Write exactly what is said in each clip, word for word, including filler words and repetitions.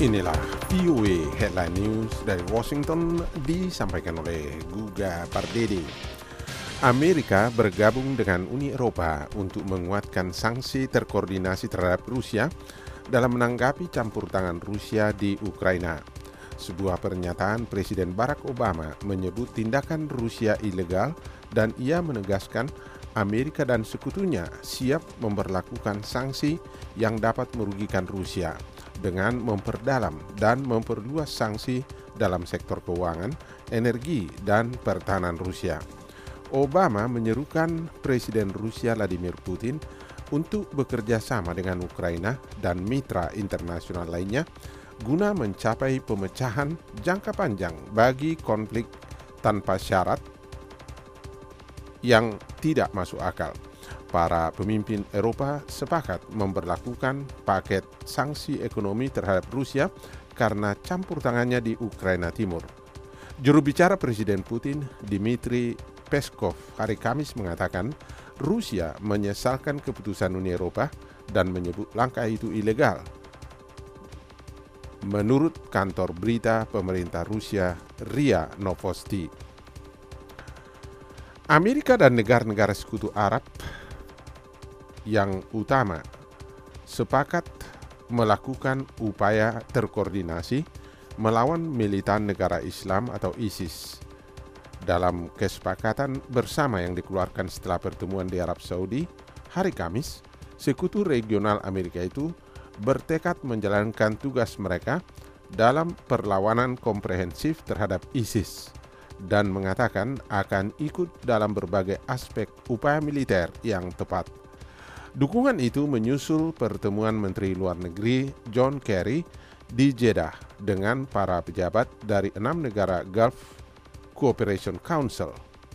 Inilah V O A Headline News dari Washington disampaikan oleh Guga Pardede. Amerika bergabung dengan Uni Eropa untuk menguatkan sanksi terkoordinasi terhadap Rusia dalam menanggapi campur tangan Rusia di Ukraina. Sebuah pernyataan Presiden Barack Obama menyebut tindakan Rusia ilegal dan ia menegaskan Amerika dan sekutunya siap memberlakukan sanksi yang dapat merugikan Rusia dengan memperdalam dan memperluas sanksi dalam sektor keuangan, energi, dan pertahanan Rusia. Obama menyerukan Presiden Rusia Vladimir Putin untuk bekerja sama dengan Ukraina dan mitra internasional lainnya guna mencapai pemecahan jangka panjang bagi konflik tanpa syarat yang tidak masuk akal. Para pemimpin Eropa sepakat memberlakukan paket sanksi ekonomi terhadap Rusia karena campur tangannya di Ukraina Timur. Juru bicara Presiden Putin, Dmitry Peskov, hari Kamis mengatakan Rusia menyesalkan keputusan Uni Eropa dan menyebut langkah itu ilegal. Menurut kantor berita pemerintah Rusia, R I A Novosti, Amerika dan negara-negara sekutu Arab yang utama sepakat melakukan upaya terkoordinasi melawan militan negara Islam atau ISIS. Dalam kesepakatan bersama yang dikeluarkan setelah pertemuan di Arab Saudi hari Kamis, sekutu regional Amerika itu bertekad menjalankan tugas mereka dalam perlawanan komprehensif terhadap ISIS dan mengatakan akan ikut dalam berbagai aspek upaya militer yang tepat. Dukungan itu menyusul pertemuan Menteri Luar Negeri John Kerry di Jeddah dengan para pejabat dari enam negara Gulf Cooperation Council,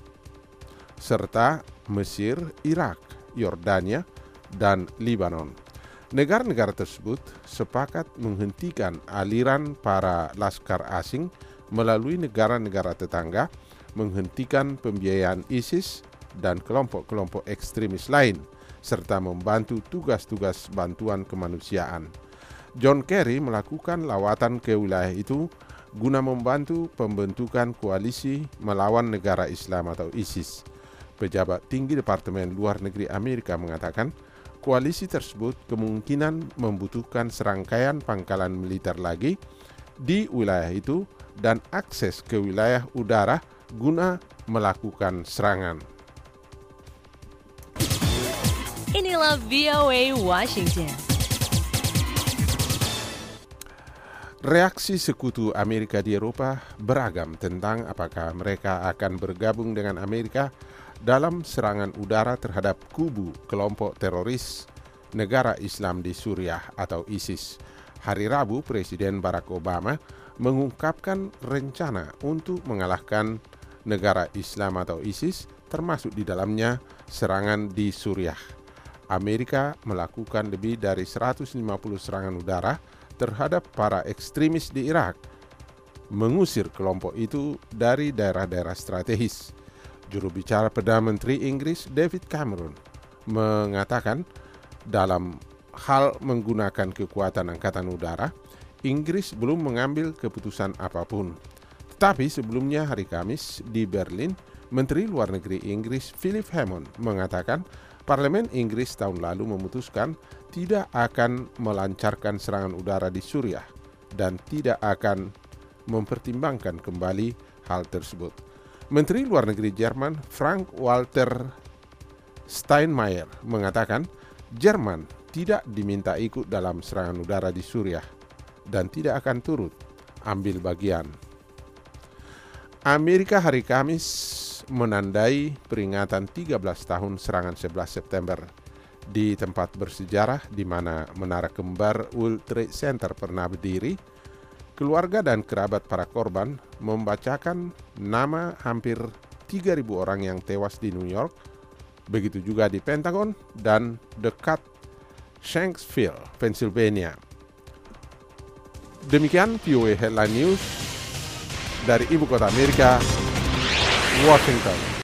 serta Mesir, Irak, Yordania, dan Lebanon. Negara-negara tersebut sepakat menghentikan aliran para laskar asing melalui negara-negara tetangga, menghentikan pembiayaan ISIS dan kelompok-kelompok ekstremis lain, serta membantu tugas-tugas bantuan kemanusiaan. John Kerry melakukan lawatan ke wilayah itu guna membantu pembentukan koalisi melawan negara Islam atau ISIS. Pejabat tinggi Departemen Luar Negeri Amerika mengatakan koalisi tersebut kemungkinan membutuhkan serangkaian pangkalan militer lagi di wilayah itu dan akses ke wilayah udara guna melakukan serangan. Inilah V O A Washington. Reaksi sekutu Amerika di Eropa beragam tentang apakah mereka akan bergabung dengan Amerika dalam serangan udara terhadap kubu kelompok teroris negara Islam di Suriah atau ISIS. Hari Rabu, Presiden Barack Obama mengungkapkan rencana untuk mengalahkan negara Islam atau ISIS, termasuk di dalamnya serangan di Suriah. Amerika melakukan lebih dari seratus lima puluh serangan udara terhadap para ekstremis di Irak, mengusir kelompok itu dari daerah-daerah strategis. Juru bicara Perdana Menteri Inggris David Cameron mengatakan dalam hal menggunakan kekuatan angkatan udara, Inggris belum mengambil keputusan apapun. Tetapi sebelumnya hari Kamis di Berlin, Menteri Luar Negeri Inggris Philip Hammond mengatakan Parlemen Inggris tahun lalu memutuskan tidak akan melancarkan serangan udara di Suriah dan tidak akan mempertimbangkan kembali hal tersebut. Menteri Luar Negeri Jerman Frank-Walter Steinmeier mengatakan Jerman tidak diminta ikut dalam serangan udara di Suriah dan tidak akan turut ambil bagian. Amerika hari Kamis menandai peringatan tiga belas tahun serangan sebelas September di tempat bersejarah di mana menara kembar World Trade Center pernah berdiri. Keluarga dan kerabat para korban membacakan nama hampir tiga ribu orang yang tewas di New York, begitu juga di Pentagon dan dekat Shanksville, Pennsylvania. Demikian V O A Headline News dari Ibu Kota Amerika, Washington.